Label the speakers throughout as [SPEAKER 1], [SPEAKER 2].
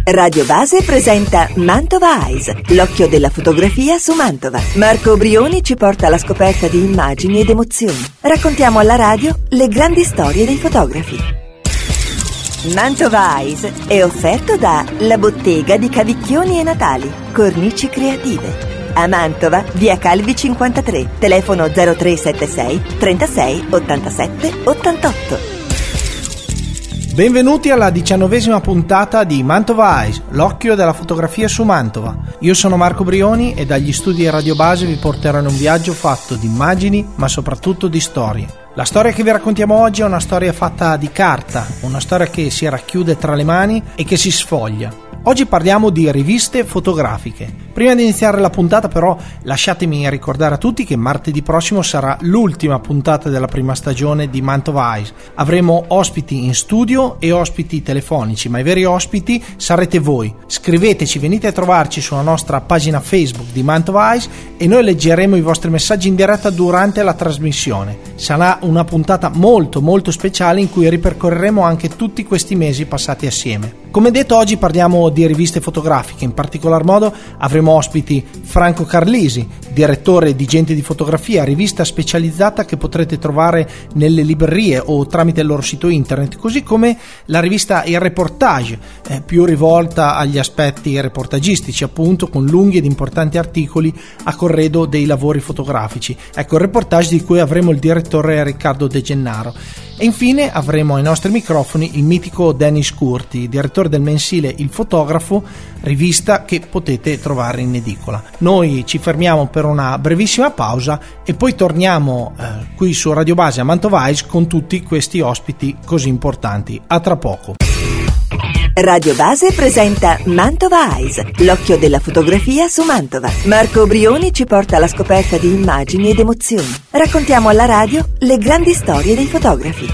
[SPEAKER 1] Radio Base presenta Mantova Eyes, l'occhio della fotografia su Mantova. Marco Brioni ci porta alla scoperta di immagini ed emozioni. Raccontiamo alla radio le grandi storie dei fotografi. Mantova Eyes è offerto da La Bottega di Cavicchioni e Natali, cornici creative. A Mantova, via Calvi 53, telefono 0376 36 87 88.
[SPEAKER 2] Benvenuti alla 19ª puntata di Mantova Eyes, l'occhio della fotografia su Mantova. Io sono Marco Brioni e dagli studi Radio Base vi porterò in un viaggio fatto di immagini, ma soprattutto di storie. La storia che vi raccontiamo oggi è una storia fatta di carta, una storia che si racchiude tra le mani e che si sfoglia. Oggi parliamo di riviste fotografiche. Prima di iniziare la puntata però lasciatemi ricordare a tutti che martedì prossimo sarà l'ultima puntata della prima stagione di Mantova Eyes. Avremo ospiti in studio e ospiti telefonici, ma i veri ospiti sarete voi. Scriveteci, venite a trovarci sulla nostra pagina Facebook di Mantova Eyes e noi leggeremo i vostri messaggi in diretta durante la trasmissione. Sarà una puntata molto speciale in cui ripercorreremo anche tutti questi mesi passati assieme. Come detto, oggi parliamo di riviste fotografiche, in particolar modo avremo ospiti Franco Carlisi, direttore di Gente di Fotografia, rivista specializzata che potrete trovare nelle librerie o tramite il loro sito internet, così come la rivista Il Reportage, più rivolta agli aspetti reportagistici, appunto, con lunghi ed importanti articoli a corredo dei lavori fotografici. Ecco, il Reportage di cui avremo il direttore Riccardo De Gennaro. E infine avremo ai nostri microfoni il mitico Dennis Curti, direttore del mensile Il Fotografo, rivista che potete trovare in edicola. Noi ci fermiamo per una brevissima pausa e poi torniamo qui su Radio Base a Mantova Eyes con tutti questi ospiti così importanti. A tra poco.
[SPEAKER 1] Radio Base presenta Mantova Eyes, l'occhio della fotografia su Mantova. Marco Brioni ci porta alla scoperta di immagini ed emozioni. Raccontiamo alla radio le grandi storie dei fotografi.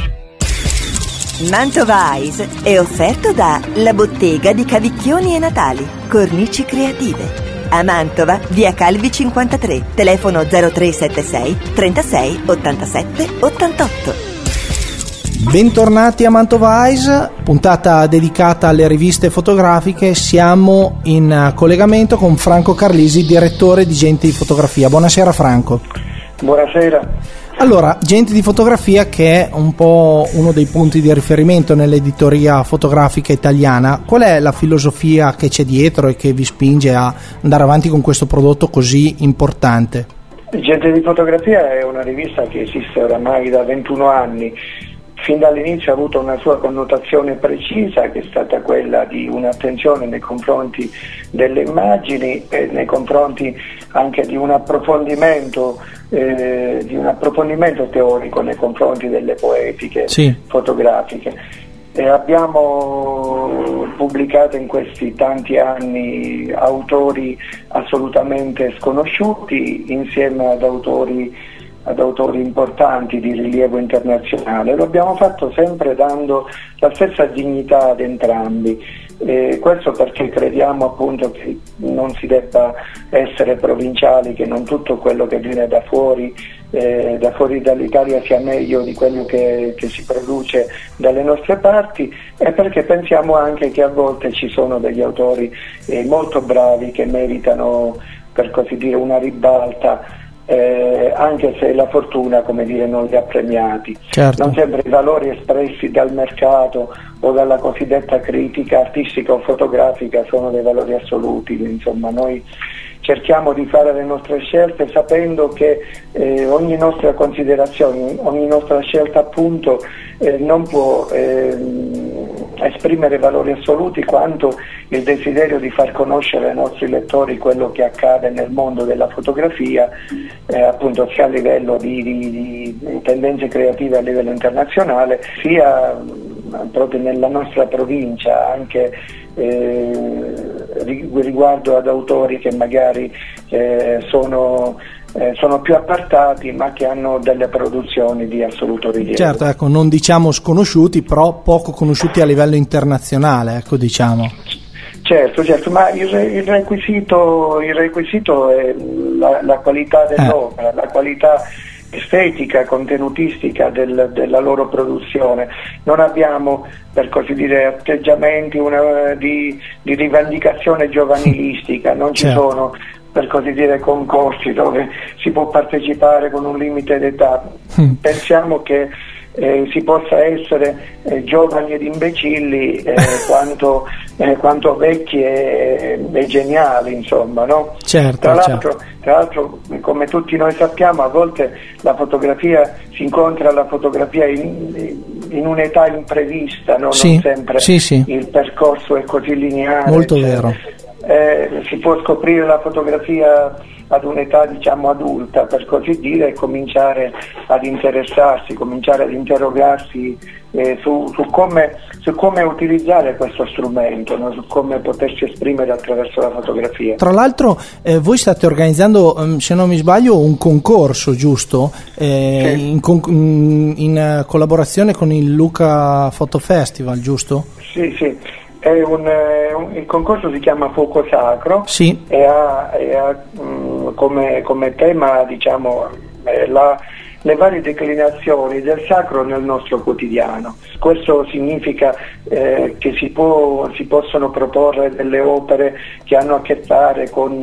[SPEAKER 1] Mantova Eyes è offerto da La Bottega di Cavicchioni e Natali, cornici creative. A Mantova, via Calvi 53, telefono 0376 36 87 88.
[SPEAKER 2] Bentornati a Mantova Eyes, puntata dedicata alle riviste fotografiche. Siamo in collegamento con Franco Carlisi, direttore di Gente di Fotografia. Buonasera Franco.
[SPEAKER 3] Buonasera.
[SPEAKER 2] Allora, Gente di Fotografia, che è un po' uno dei punti di riferimento nell'editoria fotografica italiana, qual è la filosofia che c'è dietro e che vi spinge a andare avanti con questo prodotto così importante?
[SPEAKER 3] Gente di Fotografia è una rivista che esiste oramai da 21 anni. Fin dall'inizio ha avuto una sua connotazione precisa, che è stata quella di un'attenzione nei confronti delle immagini e nei confronti anche di un approfondimento teorico nei confronti delle poetiche fotografiche. Abbiamo pubblicato in questi tanti anni autori assolutamente sconosciuti insieme ad autori importanti di rilievo internazionale. Lo abbiamo fatto sempre dando la stessa dignità ad entrambi, questo perché crediamo appunto che non si debba essere provinciali, che non tutto quello che viene da fuori dall'Italia sia meglio di quello che si produce dalle nostre parti, e perché pensiamo anche che a volte ci sono degli autori molto bravi che meritano, per così dire, una ribalta, anche se la fortuna, come dire, non li ha premiati.
[SPEAKER 2] Certo.
[SPEAKER 3] Non sempre i valori espressi dal mercato o dalla cosiddetta critica artistica o fotografica sono dei valori assoluti. Insomma, noi cerchiamo di fare le nostre scelte sapendo che ogni nostra considerazione, ogni nostra scelta appunto non può esprimere valori assoluti quanto il desiderio di far conoscere ai nostri lettori quello che accade nel mondo della fotografia, appunto sia a livello di tendenze creative a livello internazionale, sia proprio nella nostra provincia, anche riguardo ad autori che magari sono più appartati ma che hanno delle produzioni di assoluto rilievo.
[SPEAKER 2] Certo, ecco, non diciamo sconosciuti, però poco conosciuti a livello internazionale, ecco, diciamo.
[SPEAKER 3] Certo, ma il requisito è la qualità dell'opera, la qualità estetica, contenutistica della loro produzione. Non abbiamo, per così dire, atteggiamenti di rivendicazione giovanilistica, non ci sono, per così dire, concorsi dove si può partecipare con un limite d'età. Pensiamo che si possa essere giovani ed imbecilli quanto vecchi e geniali, insomma, no?
[SPEAKER 2] Certo,
[SPEAKER 3] tra l'altro, come tutti noi sappiamo, a volte la fotografia si incontra la fotografia in un'età imprevista, no? Non sempre il percorso è così lineare.
[SPEAKER 2] Molto vero.
[SPEAKER 3] Si può scoprire la fotografia ad un'età, diciamo, adulta, per così dire, e cominciare ad interessarsi, cominciare ad interrogarsi su come utilizzare questo strumento, no? Su come potersi esprimere attraverso la fotografia.
[SPEAKER 2] Tra l'altro voi state organizzando, se non mi sbaglio, un concorso, giusto? In collaborazione con il Luca Photo Festival, giusto?
[SPEAKER 3] Sì. Il concorso si chiama Fuoco Sacro e ha come tema, diciamo, le varie declinazioni del sacro nel nostro quotidiano. Questo significa che si possono proporre delle opere che hanno a che fare con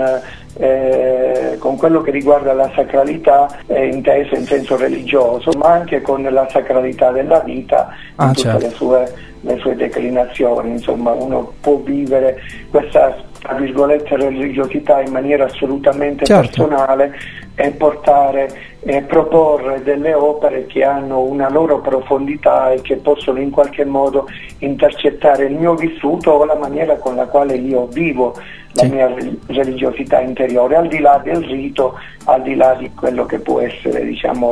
[SPEAKER 3] quello che riguarda la sacralità intesa in senso religioso, ma anche con la sacralità della vita in tutte le sue declinazioni. Insomma, uno può vivere questa, tra virgolette, religiosità in maniera assolutamente personale e proporre delle opere che hanno una loro profondità e che possono in qualche modo intercettare il mio vissuto o la maniera con la quale io vivo la mia religiosità interiore, al di là del rito, al di là di quello che può essere, diciamo,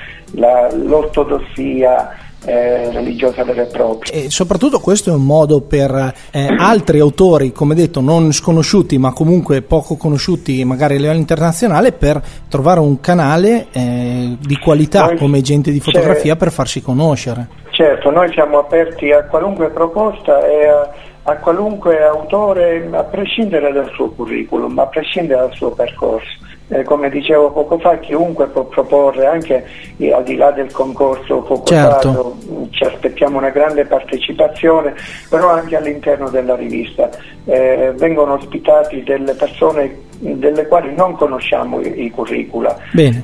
[SPEAKER 3] l'ortodossia religiosa vera e propria.
[SPEAKER 2] E soprattutto questo è un modo per altri autori, come detto, non sconosciuti ma comunque poco conosciuti magari a livello internazionale, per trovare un canale di qualità come Gente di Fotografia per farsi conoscere.
[SPEAKER 3] Certo, noi siamo aperti a qualunque proposta e a qualunque autore, a prescindere dal suo curriculum, a prescindere dal suo percorso. Come dicevo poco fa, chiunque può proporre, anche al di là del concorso Fuoco Sacro, ci aspettiamo una grande partecipazione, però anche all'interno della rivista vengono ospitati delle persone delle quali non conosciamo i curricula.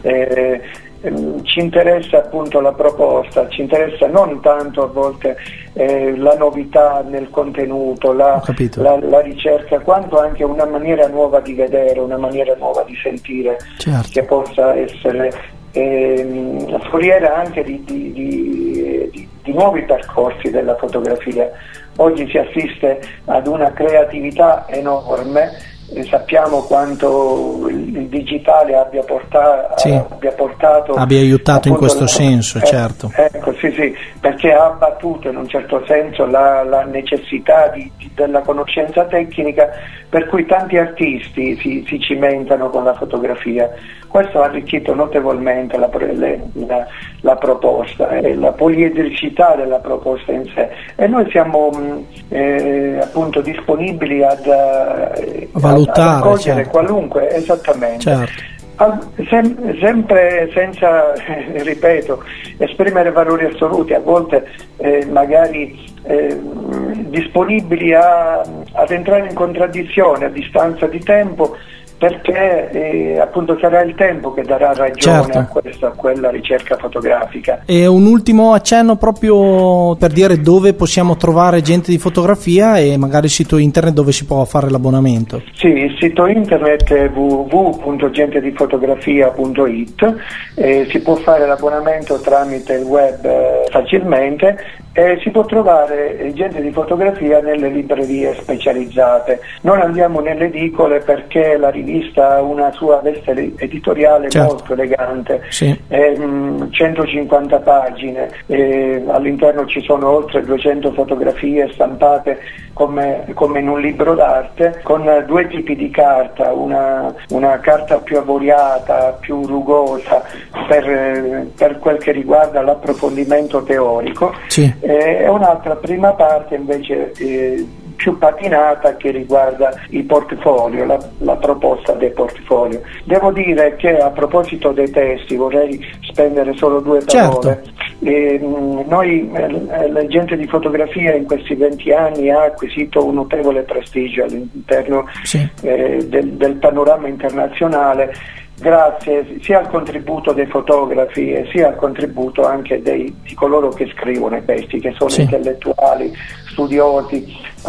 [SPEAKER 3] Ci interessa appunto la proposta, ci interessa non tanto a volte la novità nel contenuto, la ricerca, quanto anche una maniera nuova di vedere, una maniera nuova di sentire, che possa essere foriera anche di nuovi percorsi della fotografia. Oggi si assiste ad una creatività enorme. Sappiamo quanto il digitale abbia
[SPEAKER 2] aiutato in questo senso, certo.
[SPEAKER 3] Ecco, sì, perché ha abbattuto in un certo senso la necessità della conoscenza tecnica, per cui tanti artisti si cimentano con la fotografia. Questo ha arricchito notevolmente la proposta e la poliedricità della proposta in sé, e noi siamo appunto disponibili a raccogliere qualunque, esattamente. Sempre senza, ripeto, esprimere valori assoluti, a volte magari disponibili ad entrare in contraddizione a distanza di tempo, perché appunto sarà il tempo che darà ragione a quella ricerca fotografica.
[SPEAKER 2] E un ultimo accenno proprio per dire dove possiamo trovare Gente di Fotografia e magari il sito internet dove si può fare l'abbonamento.
[SPEAKER 3] Sì, il sito internet è www.gentedifotografia.it, si può fare l'abbonamento tramite il web facilmente, e si può trovare Gente di Fotografia nelle librerie specializzate. Non andiamo nelle edicole perché la rivista ha una sua veste editoriale molto elegante, 150 pagine, all'interno ci sono oltre 200 fotografie stampate come in un libro d'arte, con due tipi di carta, una carta più avoriata, più rugosa per quel che riguarda l'approfondimento teorico, e un'altra prima parte invece più patinata che riguarda i portfolio, la proposta dei portfolio. Devo dire che a proposito dei testi vorrei spendere solo due parole.
[SPEAKER 2] Certo.
[SPEAKER 3] Noi, l'agente di fotografia in questi 20 anni ha acquisito un notevole prestigio all'interno del panorama internazionale, grazie sia al contributo dei fotografi e sia al contributo anche di coloro che scrivono i testi, che sono intellettuali, studiosi,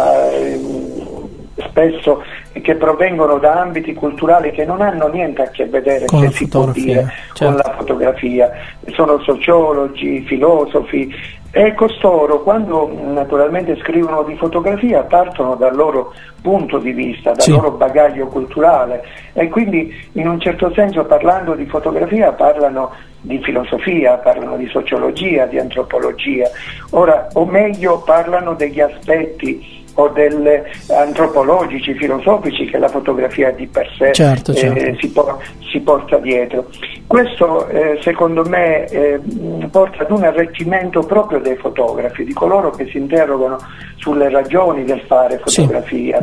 [SPEAKER 3] spesso che provengono da ambiti culturali che non hanno niente a che vedere,
[SPEAKER 2] con
[SPEAKER 3] se si può dire, con la fotografia. Sono sociologi, filosofi, e costoro, quando naturalmente scrivono di fotografia, partono dal loro punto di vista, dal loro bagaglio culturale, e quindi in un certo senso, parlando di fotografia, parlano di filosofia, parlano di sociologia, di antropologia, o meglio parlano degli aspetti o delle antropologici, filosofici che la fotografia di per sé si porta dietro. Questo secondo me porta ad un arricchimento proprio dei fotografi, di coloro che si interrogano sulle ragioni del fare fotografia,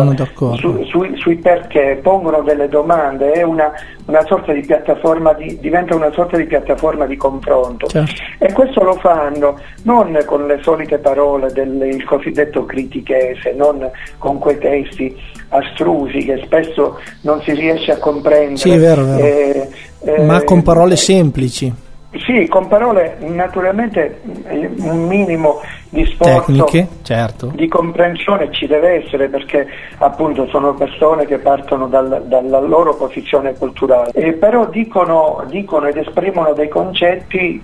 [SPEAKER 3] sui perché, pongono delle domande, è una sorta di piattaforma, diventa una sorta di piattaforma di confronto. E questo lo fanno non con le solite parole del cosiddetto critichese, non con quei testi astrusi che spesso non si riesce a comprendere.
[SPEAKER 2] Sì, è vero. Ma con parole semplici.
[SPEAKER 3] Sì, con parole naturalmente un minimo di sforzo
[SPEAKER 2] tecniche, certo,
[SPEAKER 3] di comprensione ci deve essere, perché appunto sono persone che partono dalla loro posizione culturale, però dicono ed esprimono dei concetti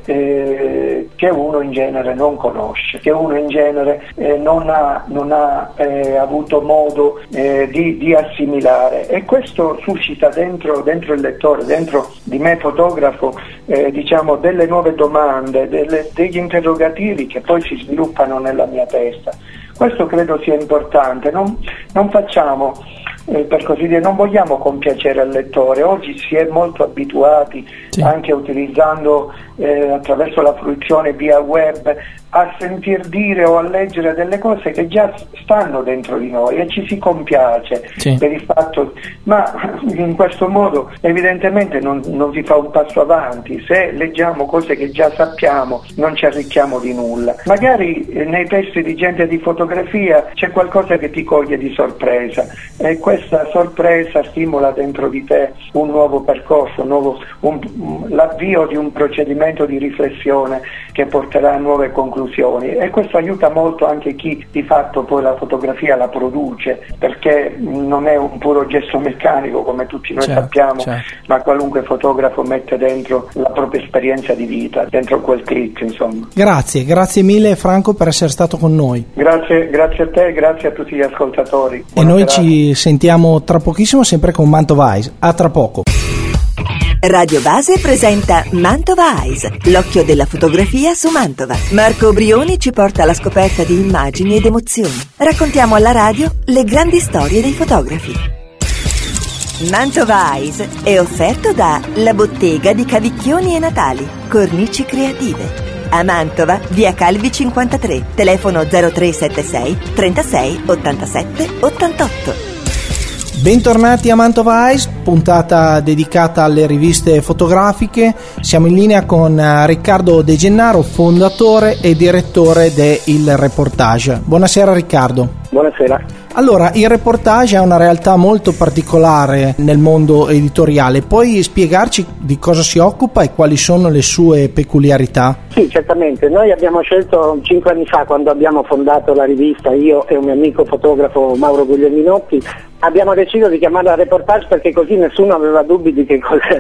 [SPEAKER 3] che uno in genere non conosce, che uno in genere non ha avuto modo di assimilare, e questo suscita dentro il lettore, dentro di me fotografo, diciamo delle nuove domande, degli interrogativi che poi si sviluppano nella mia testa. Questo credo sia importante, non facciamo, per così dire, non vogliamo compiacere al lettore. Oggi si è molto abituati, anche utilizzando attraverso la fruizione via web, a sentir dire o a leggere delle cose che già stanno dentro di noi, e ci si compiace per il fatto, ma in questo modo evidentemente non si fa un passo avanti. Se leggiamo cose che già sappiamo non ci arricchiamo di nulla. Magari nei testi di gente di fotografia c'è qualcosa che ti coglie di sorpresa, e questa sorpresa stimola dentro di te un nuovo percorso, l'avvio di un procedimento di riflessione che porterà a nuove conclusioni, e questo aiuta molto anche chi di fatto poi la fotografia la produce, perché non è un puro gesto meccanico come tutti noi sappiamo, ma qualunque fotografo mette dentro la propria esperienza di vita, dentro quel click, insomma.
[SPEAKER 2] Grazie mille Franco per essere stato con noi.
[SPEAKER 3] Grazie a te, grazie a tutti gli ascoltatori.
[SPEAKER 2] E noi ci sentiamo tra pochissimo, sempre con Mantova Eyes. A tra poco.
[SPEAKER 1] Radio Base presenta Mantova Eyes, l'occhio della fotografia su Mantova. Marco Brioni ci porta alla scoperta di immagini ed emozioni. Raccontiamo alla radio le grandi storie dei fotografi. Mantova Eyes è offerto da La Bottega di Cavicchioni e Natali, cornici creative. A Mantova, via Calvi 53, telefono 0376 36 87 88.
[SPEAKER 2] Bentornati a Mantova Eyes, puntata dedicata alle riviste fotografiche. Siamo in linea con Riccardo De Gennaro, fondatore e direttore de Il Reportage. Buonasera Riccardo.
[SPEAKER 3] Buonasera.
[SPEAKER 2] Allora, il reportage è una realtà molto particolare nel mondo editoriale. Puoi spiegarci di cosa si occupa e quali sono le sue peculiarità?
[SPEAKER 4] Sì, certamente. Noi abbiamo scelto 5 anni fa, quando abbiamo fondato la rivista, io e un mio amico fotografo Mauro Guglielminotti, abbiamo deciso di chiamarla Reportage perché così nessuno aveva dubbi di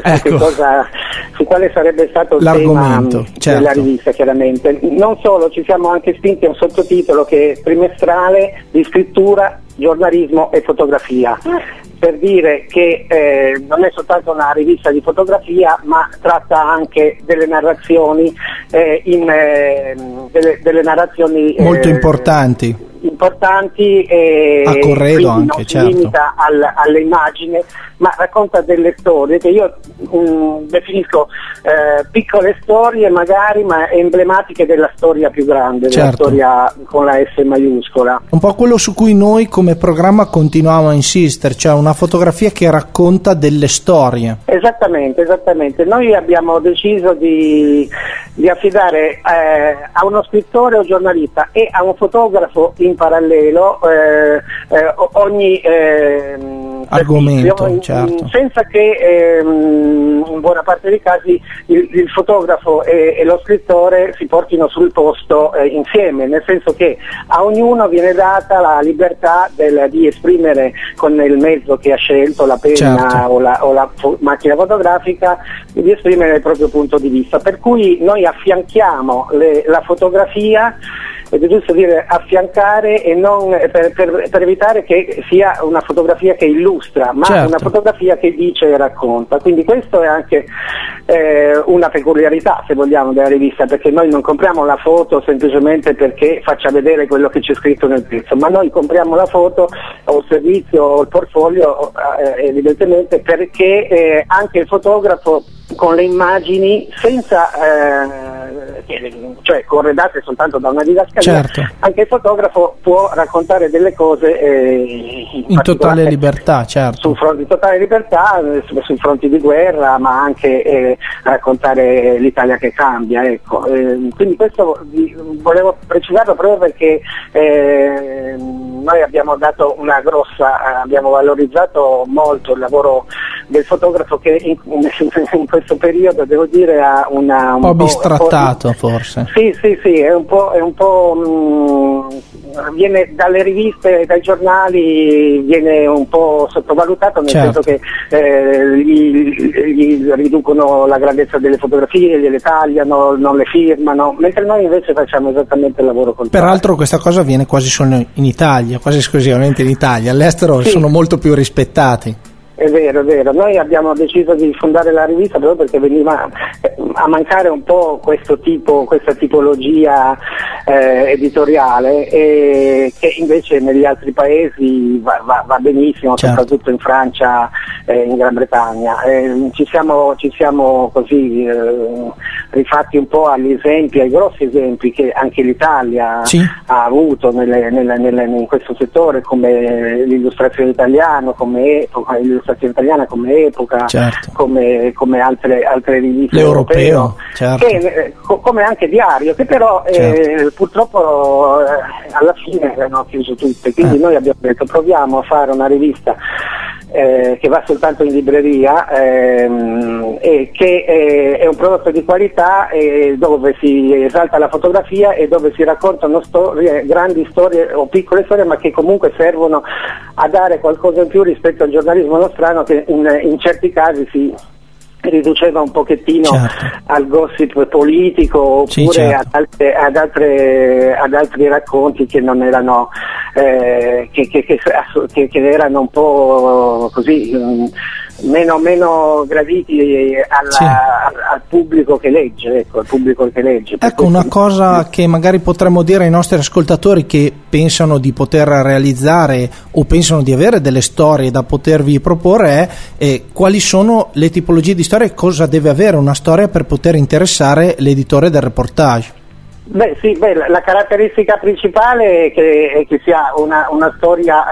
[SPEAKER 4] su quale sarebbe stato il tema della rivista, chiaramente. Non solo, ci siamo anche spinti a un sottotitolo che è trimestrale di scrittura, giornalismo e fotografia, per dire che non è soltanto una rivista di fotografia, ma tratta anche delle narrazioni, delle narrazioni
[SPEAKER 2] molto importanti.
[SPEAKER 4] importanti e
[SPEAKER 2] a Corredo anche,
[SPEAKER 4] non si
[SPEAKER 2] certo.
[SPEAKER 4] limita alle immagini, ma racconta delle storie che io definisco piccole storie magari, ma emblematiche della storia più grande, della
[SPEAKER 2] Certo.
[SPEAKER 4] storia con la S maiuscola.
[SPEAKER 2] Un po' quello su cui noi come programma continuiamo a insistere, cioè una fotografia che racconta delle storie.
[SPEAKER 4] Esattamente. Noi abbiamo deciso di affidare a uno scrittore o giornalista e a un fotografo in parallelo ogni
[SPEAKER 2] Argomento,
[SPEAKER 4] servizio,
[SPEAKER 2] certo.
[SPEAKER 4] senza che in buona parte dei casi il fotografo e lo scrittore si portino sul posto insieme, nel senso che a ognuno viene data la libertà di esprimere con il mezzo che ha scelto, la penna,
[SPEAKER 2] Certo.
[SPEAKER 4] o la macchina fotografica, di esprimere il proprio punto di vista, per cui noi affianchiamo la fotografia, ed è giusto dire affiancare e non per evitare che sia una fotografia che illustra, ma
[SPEAKER 2] Certo.
[SPEAKER 4] una fotografia che dice e racconta. Quindi questo è anche una peculiarità, se vogliamo, della rivista, perché noi non compriamo la foto semplicemente perché faccia vedere quello che c'è scritto nel pezzo, ma noi compriamo la foto o il servizio o il portfolio evidentemente perché anche il fotografo con le immagini, senza cioè corredate soltanto da una didascalia,
[SPEAKER 2] Certo.
[SPEAKER 4] anche il fotografo può raccontare delle cose
[SPEAKER 2] In totale libertà, certo.
[SPEAKER 4] su fronti di totale libertà, sui fronti di guerra, ma anche raccontare l'Italia che cambia, ecco. Quindi questo volevo precisarlo proprio perché noi abbiamo dato abbiamo valorizzato molto il lavoro del fotografo che in questo periodo, devo dire, ha un
[SPEAKER 2] po' bistrattato forse.
[SPEAKER 4] Sì, è un po' viene dalle riviste, dai giornali, viene un po' sottovalutato, nel
[SPEAKER 2] Certo.
[SPEAKER 4] senso che gli riducono la grandezza delle fotografie, gliele tagliano, non le firmano, mentre noi invece facciamo esattamente il lavoro contrario.
[SPEAKER 2] Peraltro questa cosa avviene quasi solo in Italia, quasi esclusivamente in Italia, all'estero
[SPEAKER 4] Sì.
[SPEAKER 2] sono molto più rispettati.
[SPEAKER 4] È vero, noi abbiamo deciso di fondare la rivista proprio perché veniva a mancare un po' questa tipologia editoriale, che invece negli altri paesi va benissimo,
[SPEAKER 2] Certo.
[SPEAKER 4] soprattutto in Francia e in Gran Bretagna. Ci siamo così rifatti un po' agli esempi, ai grossi esempi che anche l'Italia
[SPEAKER 2] Sì.
[SPEAKER 4] ha avuto in questo settore, come l'illustrazione italiana, come Epoca,
[SPEAKER 2] Certo.
[SPEAKER 4] come altre riviste
[SPEAKER 2] L'Europeo, certo.
[SPEAKER 4] come anche Diario, che però
[SPEAKER 2] Certo.
[SPEAKER 4] purtroppo alla fine hanno chiuso tutte, quindi noi abbiamo detto proviamo a fare una rivista che va soltanto in libreria e che è un prodotto di qualità, dove si esalta la fotografia e dove si raccontano grandi storie o piccole storie, ma che comunque servono a dare qualcosa in più rispetto al giornalismo nostrano, che in certi casi si riduceva un pochettino al gossip politico, oppure
[SPEAKER 2] certo.
[SPEAKER 4] ad altri racconti che non erano che erano un po' così meno graditi al pubblico che legge, al pubblico che legge.
[SPEAKER 2] Ecco, una cosa che magari potremmo dire ai nostri ascoltatori che pensano di poter realizzare o pensano di avere delle storie da potervi proporre è quali sono le tipologie di storie, cosa deve avere una storia per poter interessare l'editore del reportage.
[SPEAKER 4] La caratteristica principale è che sia una storia,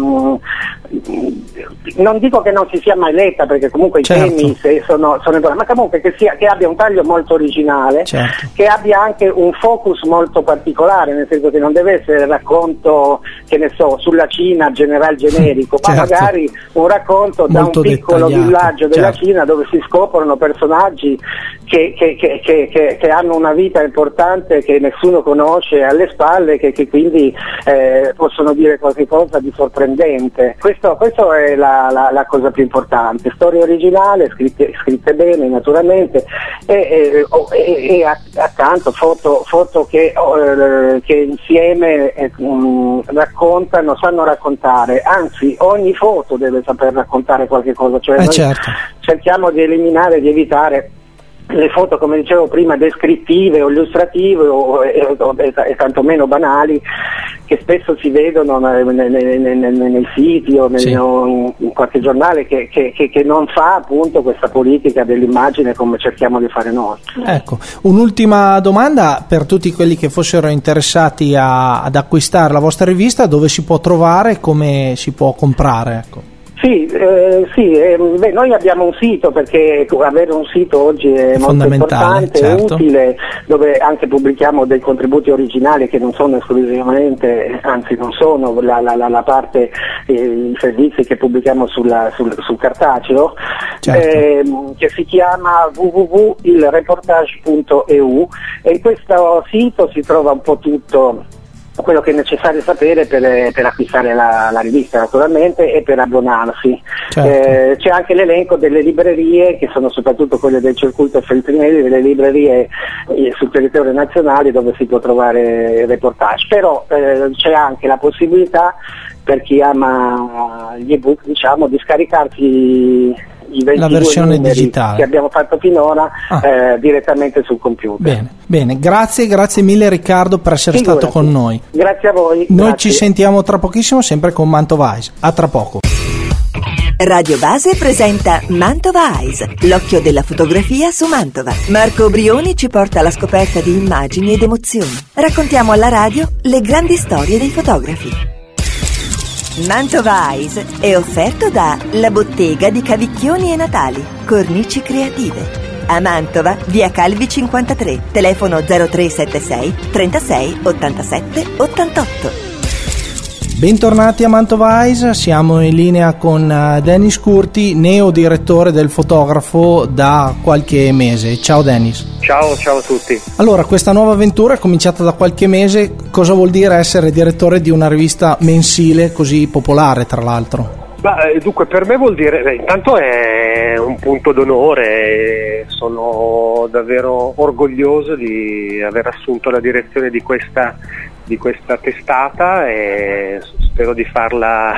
[SPEAKER 4] non dico che non si sia mai letta, perché comunque
[SPEAKER 2] certo.
[SPEAKER 4] i temi sono ma comunque che abbia un taglio molto originale,
[SPEAKER 2] certo.
[SPEAKER 4] che abbia anche un focus molto particolare, nel senso che non deve essere racconto, che ne so, sulla Cina generico, ma
[SPEAKER 2] certo.
[SPEAKER 4] magari un racconto
[SPEAKER 2] molto
[SPEAKER 4] da un piccolo villaggio della
[SPEAKER 2] certo.
[SPEAKER 4] Cina, dove si scoprono personaggi che hanno una vita importante che nessuno conosce alle spalle, che quindi possono dire qualche cosa di sorprendente. Questo è la cosa più importante, storia originale, scritte bene naturalmente, e accanto foto che insieme raccontano, sanno raccontare, anzi ogni foto deve saper raccontare qualche cosa, cioè noi
[SPEAKER 2] certo.
[SPEAKER 4] cerchiamo di eliminare, di evitare le foto, come dicevo prima, descrittive o illustrative e tantomeno banali, che spesso si vedono nei siti o in qualche giornale che non fa appunto questa politica dell'immagine come cerchiamo di fare noi.
[SPEAKER 2] Ecco, un'ultima domanda per tutti quelli che fossero interessati ad acquistare la vostra rivista: dove si può trovare, come si può comprare? Ecco.
[SPEAKER 4] Noi abbiamo un sito, perché avere un sito oggi è molto importante,
[SPEAKER 2] certo.
[SPEAKER 4] Utile, dove anche pubblichiamo dei contributi originali che non sono esclusivamente, anzi non sono la parte, i servizi che pubblichiamo sul cartaceo,
[SPEAKER 2] certo.
[SPEAKER 4] che si chiama www.ilreportage.eu, e in questo sito si trova un po' tutto quello che è necessario sapere per acquistare la rivista, naturalmente, e per abbonarsi.
[SPEAKER 2] Certo.
[SPEAKER 4] C'è anche l'elenco delle librerie, che sono soprattutto quelle del Circuito Feltrinelli, delle librerie sul territorio nazionale dove si può trovare il reportage, però c'è anche la possibilità, per chi ama gli ebook, diciamo, di scaricarsi la versione digitale che abbiamo fatto finora direttamente sul computer.
[SPEAKER 2] Bene, grazie mille Riccardo per essere stato con noi.
[SPEAKER 4] Grazie a voi.
[SPEAKER 2] Noi ci sentiamo tra pochissimo, sempre con Mantova Eyes. A tra poco.
[SPEAKER 1] Radio Base presenta Mantova Eyes, l'occhio della fotografia su Mantova. Marco Brioni ci porta alla scoperta di immagini ed emozioni. Raccontiamo alla radio le grandi storie dei fotografi. Mantova Eyes è offerto da La Bottega di Cavicchioni e Natali, cornici creative. A Mantova, via Calvi 53, telefono 0376 36 87 88.
[SPEAKER 2] Bentornati a Mantova Eyes, siamo in linea con Dennis Curti, neo direttore del Fotografo da qualche mese. Ciao Dennis.
[SPEAKER 5] Ciao a tutti.
[SPEAKER 2] Allora, questa nuova avventura è cominciata da qualche mese. Cosa vuol dire essere direttore di una rivista mensile così popolare, tra l'altro?
[SPEAKER 5] Dunque, per me vuol dire, intanto è un punto d'onore, sono davvero orgoglioso di aver assunto la direzione di questa testata e spero di farla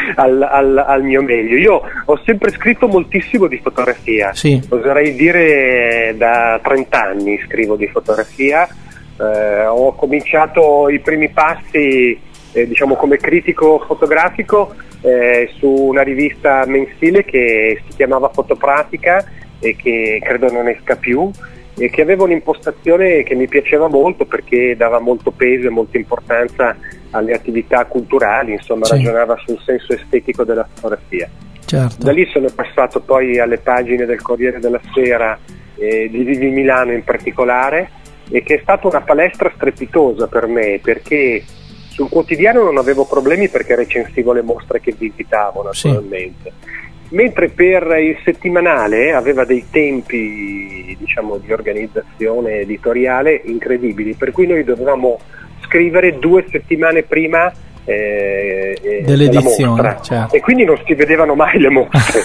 [SPEAKER 5] al mio meglio. Io ho sempre scritto moltissimo di fotografia,
[SPEAKER 2] sì.
[SPEAKER 5] Oserei dire da 30 anni scrivo di fotografia. Ho cominciato i primi passi diciamo come critico fotografico su una rivista mensile che si chiamava Fotopratica e che credo non esca più, e che aveva un'impostazione che mi piaceva molto perché dava molto peso e molta importanza alle attività culturali, insomma, sì. Ragionava sul senso estetico della fotografia.
[SPEAKER 2] Certo.
[SPEAKER 5] Da lì sono passato poi alle pagine del Corriere della Sera, di Milano in particolare, e che è stata una palestra strepitosa per me, perché sul quotidiano non avevo problemi perché recensivo le mostre che visitavo, naturalmente. Sì. Mentre per il settimanale aveva dei tempi, diciamo, di organizzazione editoriale incredibili, per cui noi dovevamo scrivere 2 settimane prima
[SPEAKER 2] dell'edizione,
[SPEAKER 5] della mostra,
[SPEAKER 2] certo.
[SPEAKER 5] E quindi non si vedevano mai le mostre.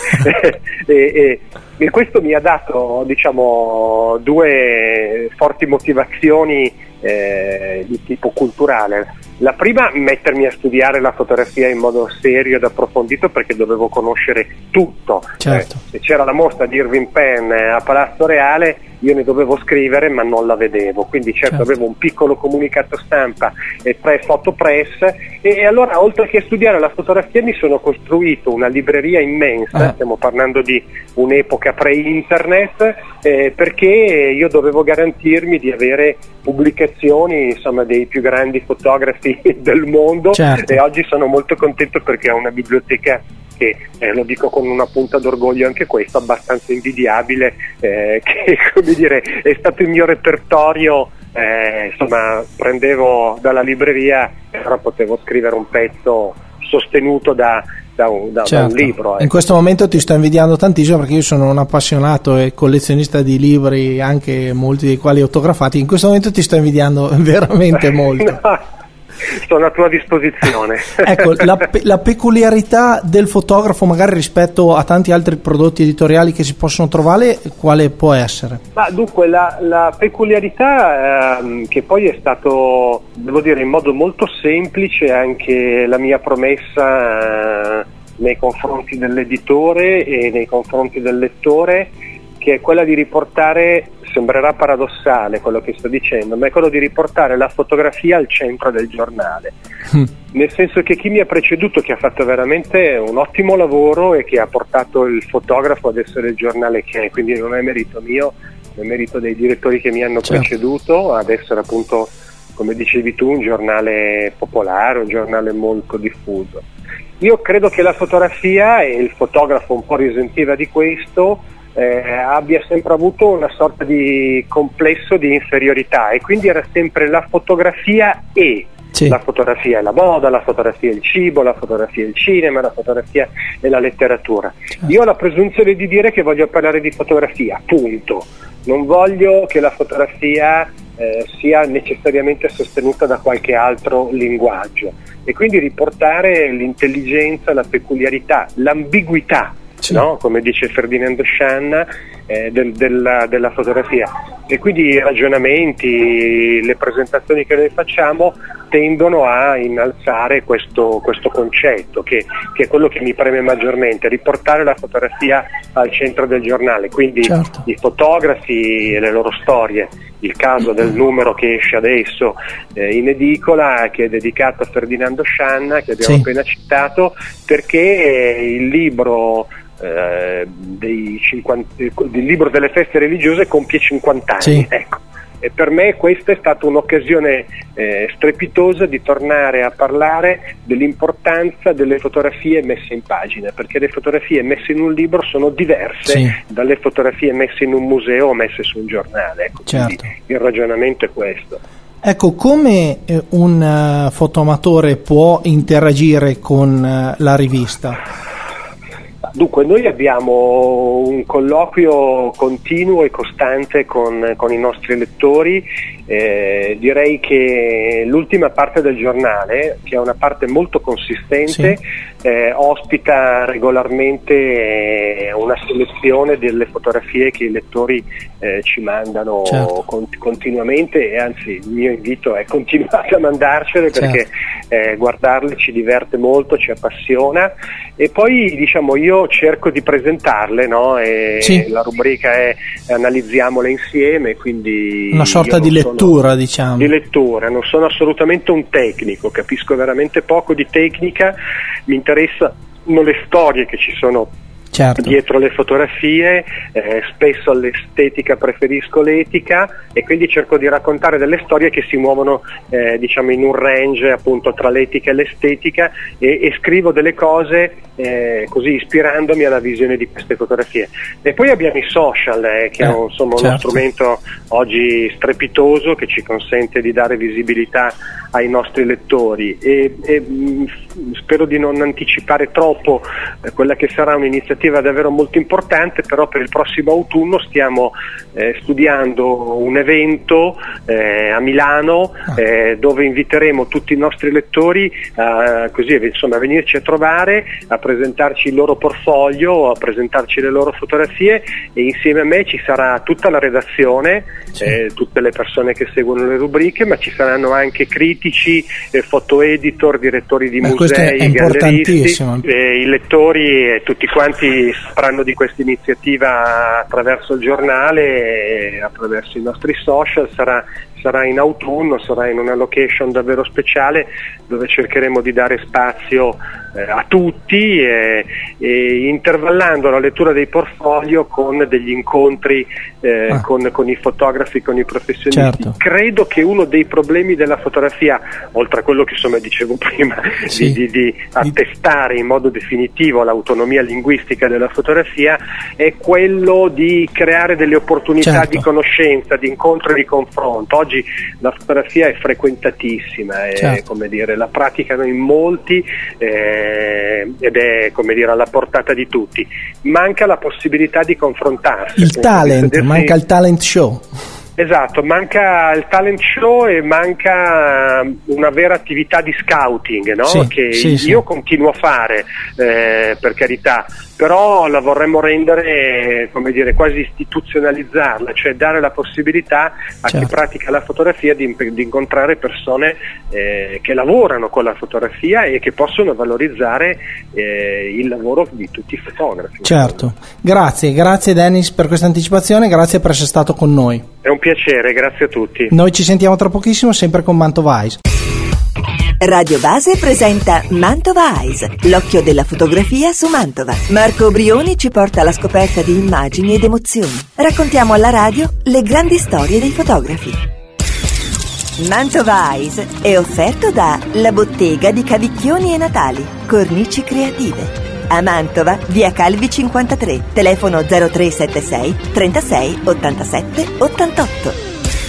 [SPEAKER 5] e questo mi ha dato, diciamo, 2 forti motivazioni di tipo culturale. La prima, mettermi a studiare la fotografia in modo serio ed approfondito, perché dovevo conoscere tutto.
[SPEAKER 2] Certo.
[SPEAKER 5] Se c'era la mostra di Irving Penn a Palazzo Reale, io ne dovevo scrivere ma non la vedevo, quindi certo. Avevo un piccolo comunicato stampa e 3 fotopress, e allora, oltre che studiare la fotografia, mi sono costruito una libreria immensa, stiamo parlando di un'epoca pre-internet, perché io dovevo garantirmi di avere pubblicazioni, insomma, dei più grandi fotografi del mondo, certo. E oggi sono molto contento perché ho una biblioteca che, lo dico con una punta d'orgoglio anche questo, abbastanza invidiabile, che, come dire, è stato il mio repertorio, insomma, prendevo dalla libreria, però potevo scrivere un pezzo sostenuto da
[SPEAKER 2] certo.
[SPEAKER 5] un libro. Ecco.
[SPEAKER 2] In questo momento ti sto invidiando tantissimo perché io sono un appassionato e collezionista di libri, anche molti dei quali autografati. In questo momento ti sto invidiando veramente molto.
[SPEAKER 5] No. Sono a tua disposizione.
[SPEAKER 2] Ecco, la peculiarità del fotografo magari rispetto a tanti altri prodotti editoriali che si possono trovare, quale può essere?
[SPEAKER 5] Dunque, la peculiarità, che poi è stato, devo dire, in modo molto semplice anche la mia promessa nei confronti dell'editore e nei confronti del lettore, che è quella di riportare, sembrerà paradossale quello che sto dicendo, ma è quello di riportare la fotografia al centro del giornale. Nel senso che chi mi ha preceduto, che ha fatto veramente un ottimo lavoro e che ha portato il fotografo ad essere il giornale che è, quindi non è merito mio, è merito dei direttori che mi hanno preceduto ad essere, appunto, come dicevi tu, un giornale popolare, un giornale molto diffuso. Io credo che la fotografia, e il fotografo un po' risentiva di questo, abbia sempre avuto una sorta di complesso di inferiorità, e quindi era sempre la fotografia e la fotografia è la moda, la fotografia è il cibo, la fotografia è il cinema, la fotografia è la letteratura. Io ho la presunzione di dire che voglio parlare di fotografia, punto. Non voglio che la fotografia sia necessariamente sostenuta da qualche altro linguaggio, e quindi riportare l'intelligenza, la peculiarità, l'ambiguità, no? Come dice Ferdinando Scianna, della fotografia. E quindi i ragionamenti, le presentazioni che noi facciamo tendono a innalzare questo concetto, che è quello che mi preme maggiormente, riportare la fotografia al centro del giornale, quindi i fotografi e le loro storie. Il caso del numero che esce adesso in edicola, che è dedicato a Ferdinando Scianna, che abbiamo appena citato, perché il libro il libro delle feste religiose compie 50 anni, ecco. E per me questa è stata un'occasione strepitosa di tornare a parlare dell'importanza delle fotografie messe in pagina, perché le fotografie messe in un libro sono diverse dalle fotografie messe in un museo o messe su un giornale, ecco. Quindi il ragionamento è questo.
[SPEAKER 2] Ecco, come un fotoamatore può interagire con la rivista?
[SPEAKER 5] Dunque, noi abbiamo un colloquio continuo e costante con i nostri lettori. Direi che l'ultima parte del giornale, che è una parte molto consistente, ospita regolarmente una selezione delle fotografie che i lettori ci mandano continuamente, e anzi il mio invito è: continuate a mandarcele, perché guardarle ci diverte molto, ci appassiona. E poi, diciamo, io cerco di presentarle, no? E la rubrica è analizziamole insieme, quindi
[SPEAKER 2] una sorta di lettura, diciamo.
[SPEAKER 5] Di lettura, non sono assolutamente un tecnico, capisco veramente poco di tecnica, mi interessano le storie che ci sono dietro le fotografie, spesso all'estetica preferisco l'etica, e quindi cerco di raccontare delle storie che si muovono diciamo in un range, appunto, tra l'etica e l'estetica, e scrivo delle cose così ispirandomi alla visione di queste fotografie. E poi abbiamo i social, che è uno strumento oggi strepitoso, che ci consente di dare visibilità ai nostri lettori, e spero di non anticipare troppo quella che sarà un'iniziativa davvero molto importante. Però per il prossimo autunno stiamo studiando un evento a Milano, dove inviteremo tutti i nostri lettori a venirci a trovare, a presentarci il loro portfolio, a presentarci le loro fotografie, e insieme a me ci sarà tutta la redazione, tutte le persone che seguono le rubriche, ma ci saranno anche critici, foto editor, direttori di musei, galleristi, i lettori, e tutti quanti sapranno di questa iniziativa attraverso il giornale, attraverso i nostri social. Sarà in autunno, sarà in una location davvero speciale, dove cercheremo di dare spazio a tutti, e intervallando la lettura dei portfolio con degli incontri con i fotografi, con i professionisti. Credo che uno dei problemi della fotografia, oltre a quello che insomma dicevo prima, di attestare in modo definitivo l'autonomia linguistica della fotografia, è quello di creare delle opportunità di conoscenza, di incontro e di confronto. Oggi la fotografia è frequentatissima, come dire, la praticano in molti, ed è, come dire, alla portata di tutti. Manca la possibilità di confrontarsi.
[SPEAKER 2] Manca il talent show.
[SPEAKER 5] Esatto, manca il talent show e manca una vera attività di scouting, no? Io continuo a fare, per carità, però la vorremmo rendere, come dire, quasi istituzionalizzarla, cioè dare la possibilità a chi pratica la fotografia di incontrare persone che lavorano con la fotografia e che possono valorizzare il lavoro di tutti i fotografi.
[SPEAKER 2] Certo, grazie Dennis per questa anticipazione, grazie per essere stato con noi.
[SPEAKER 5] È un piacere, grazie a tutti.
[SPEAKER 2] Noi ci sentiamo tra pochissimo, sempre con Mantova Eyes.
[SPEAKER 1] Radio Base presenta Mantova Eyes, l'occhio della fotografia su Mantova. Marco Brioni ci porta alla scoperta di immagini ed emozioni. Raccontiamo alla radio le grandi storie dei fotografi. Mantova Eyes è offerto da La Bottega di Cavicchioni e Natali, cornici creative. A Mantova, via Calvi 53, telefono 0376 36 87 88.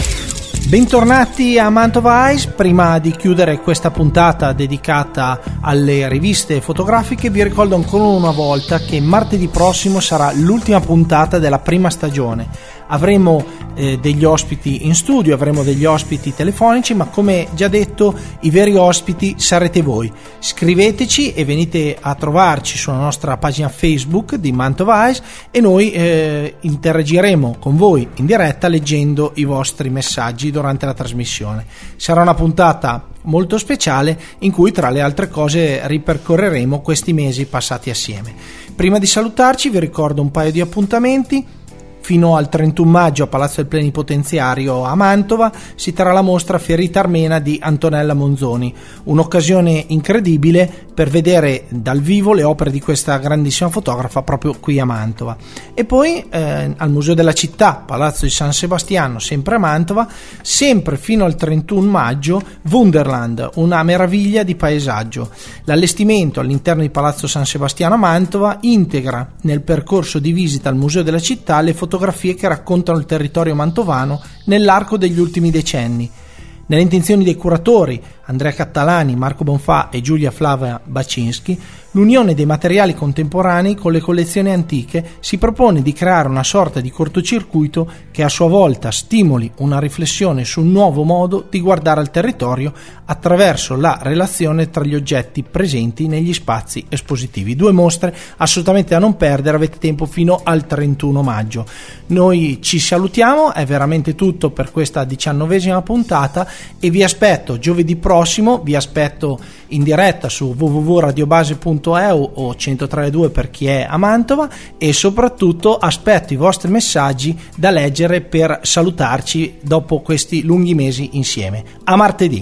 [SPEAKER 2] Bentornati a Mantova Eyes. Prima di chiudere questa puntata dedicata alle riviste fotografiche, vi ricordo ancora una volta che martedì prossimo sarà l'ultima puntata della prima stagione. Avremo degli ospiti in studio, avremo degli ospiti telefonici, ma come già detto i veri ospiti sarete voi. Scriveteci e venite a trovarci sulla nostra pagina Facebook di Mantova Eyes e noi interagiremo con voi in diretta leggendo i vostri messaggi durante la trasmissione. Sarà una puntata molto speciale in cui tra le altre cose ripercorreremo questi mesi passati assieme. Prima di salutarci vi ricordo un paio di appuntamenti. Fino al 31 maggio a Palazzo del Plenipotenziario a Mantova si terrà la mostra Ferita Armena di Antonella Monzoni, un'occasione incredibile per vedere dal vivo le opere di questa grandissima fotografa proprio qui a Mantova. E poi al Museo della Città, Palazzo di San Sebastiano, sempre a Mantova, sempre fino al 31 maggio, Wunderland, una meraviglia di paesaggio. L'allestimento all'interno di Palazzo San Sebastiano a Mantova integra nel percorso di visita al Museo della Città le fotografie che raccontano il territorio mantovano nell'arco degli ultimi decenni. Nelle intenzioni dei curatori Andrea Cattalani, Marco Bonfà e Giulia Flavia Bacinski, l'unione dei materiali contemporanei con le collezioni antiche si propone di creare una sorta di cortocircuito che a sua volta stimoli una riflessione su un nuovo modo di guardare al territorio attraverso la relazione tra gli oggetti presenti negli spazi espositivi. 2 mostre assolutamente da non perdere, avete tempo fino al 31 maggio. Noi ci salutiamo, è veramente tutto per questa 19ª puntata e vi aspetto giovedì prossimo, vi aspetto in diretta su www.radiobase.eu o 103.2 per chi è a Mantova e soprattutto aspetto i vostri messaggi da leggere per salutarci dopo questi lunghi mesi insieme. A martedì.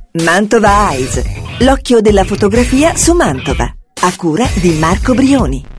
[SPEAKER 1] Mantova Eyes, l'occhio della fotografia su Mantova, a cura di Marco Brioni.